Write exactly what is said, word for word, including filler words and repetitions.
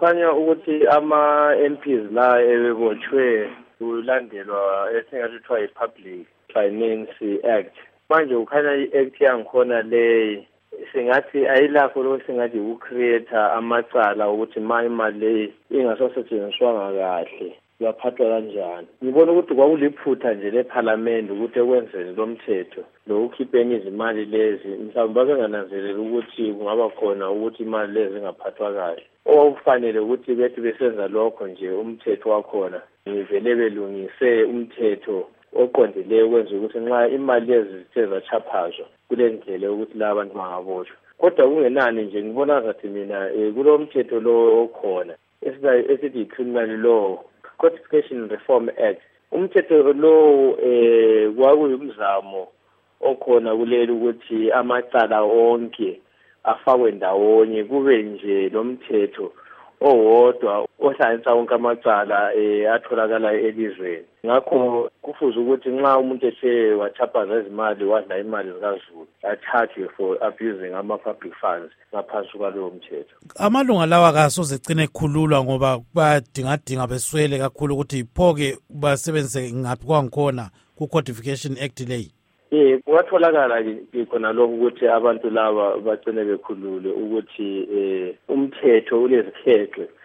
kukhanya ukuthi ama-M Ps la ebebotshwe kulandelwa esingathi kuthiwa yi-Public Finance Act. Manje kukhanya i-act yangikhona le singathi ayilakho lo singathi ucreator amacala ukuthi ma imali le ingasosetshenziswanga kahle yaphathwa kanjani. Ngibona ukuthi kwakuliphutha nje leParliament ukuthi ekwenzeni lo mthetho lo ukhipheni izimali lezi mhlawumbe babengananzelela ukuthi kungaba khona ukuthi imali lezi zingaphathwa kahle. Okufanele ukuthi bethi besenza lokho nje umthetho wakhona ngivele belungise umthetho oqondileyo ukwenza ukuthi nxa imali lezi zithe zachaphazwa kule ndlela ukuthi la abantu bangaboshwa. Kodwa kungenani nje ngibona ngathi mina kulo mthetho lo okhona esithi criminal law Codification Reform Act. Umthetho lo eh kwakuyimzamo okhona kuleli ukuthi amacala onke afakwe ndawonye kube nje lo mthetho owodwa ohlanganisa wonke amacala eh atholakala elizweni. Ngakho kufuze ukuthi nxa umuntu ethe wachaphaza izimali wadla imali zikaZulu athathwe for abusing ama-public funds ngaphansi kwalowo mthetho. Amalunga lawa kasoze gcine ekhululwa ngoba bayadingadinga beswele kakhulu ukuthi pho-ke basebenzise ngaphi kwangikhona ku-Codification Act leyi. Eh kwatholakala khona lokho ukuthi abantu laba bagcine bekhulule ukuthi eh umthetho ulezikhexe